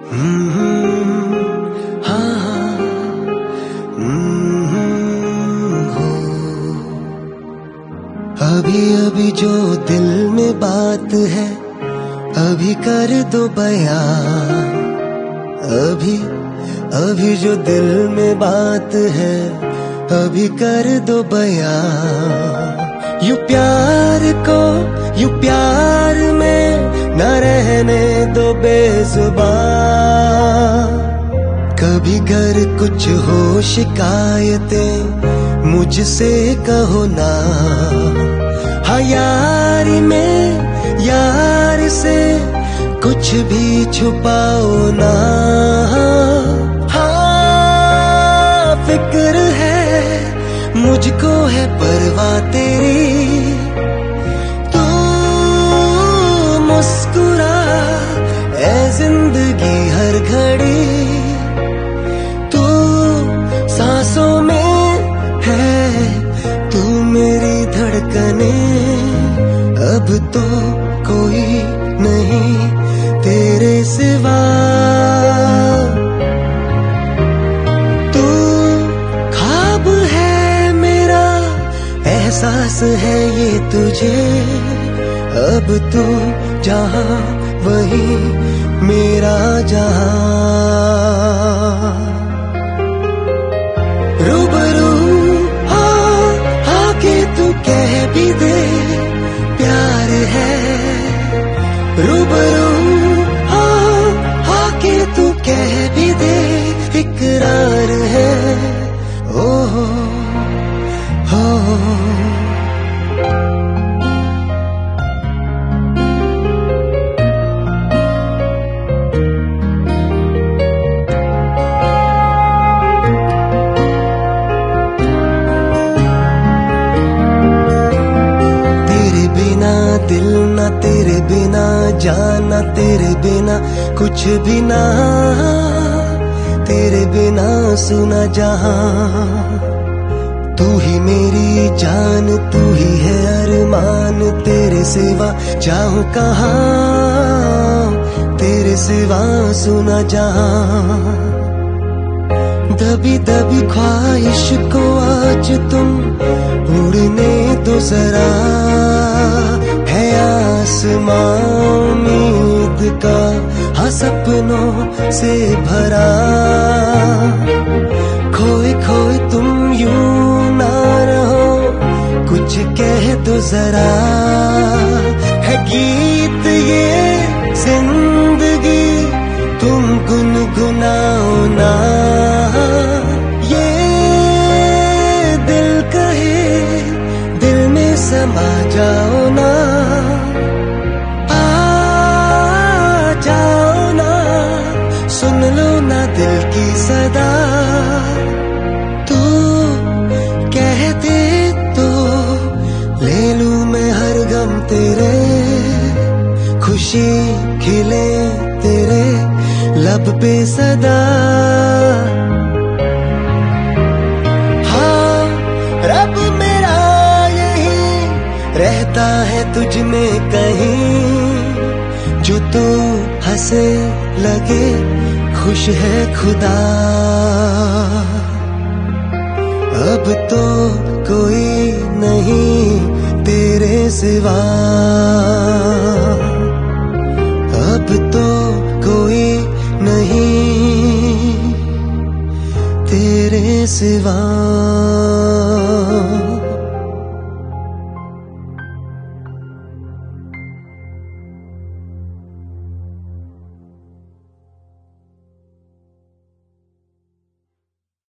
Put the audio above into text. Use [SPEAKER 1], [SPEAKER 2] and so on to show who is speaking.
[SPEAKER 1] हाँ, हो। अभी अभी जो दिल में बात है अभी कर दो बयां। अभी अभी जो दिल में बात है अभी कर दो बयां। यू प्यार को यू प्यार में न रहने दो बेजुबान। कभी घर कुछ हो शिकायतें मुझसे कहो ना। हाँ यारी में यार से कुछ भी छुपाओ ना। हाँ फिक्र है मुझको है परवाह तेरी। तू मुस्कुरा ऐ जिंदगी हर घड़ी। तू सांसों में है तू मेरी धड़कने। अब तो कोई नहीं तेरे सिवा। तू ख्वाब है मेरा एहसास है ये तुझे। अब तू जहां वही मेरा जहां। रूबरू आके तू कह भी दे प्यार है। रूबरू आके तू कह भी दे इकरार है। ओ हो दिल ना तेरे बिना जाना। तेरे बिना कुछ भी ना तेरे बिना सुना जहां। तू ही मेरी जान तू ही है अरमान। तेरे सिवा चाहूं कहाँ तेरे सिवा सुना जहां। दबी दबी ख्वाहिश को आज तुम उड़ने दो जरा। है आसमां उम्मीद का हाँ सपनों से भरा। खोए खोए तुम यूं ना रहो कुछ कह दो जरा। है गीत ये जिंदगी तुम गुनगुनाओ ना। ये दिल कहे दिल में समा जाओ ना। आ जाओ ना सुन लो ना दिल की सदा। तू कह दे तो ले लूं मैं हर गम तेरे। खुशी खिले तेरे लब पे सदा। हाँ रब मेरा यही रहता है तुझ में कहीं। जो तू हंसे लगे खुश है खुदा। अब तो कोई नहीं तेरे सिवा। अब तो कोई नहीं तेरे सिवा।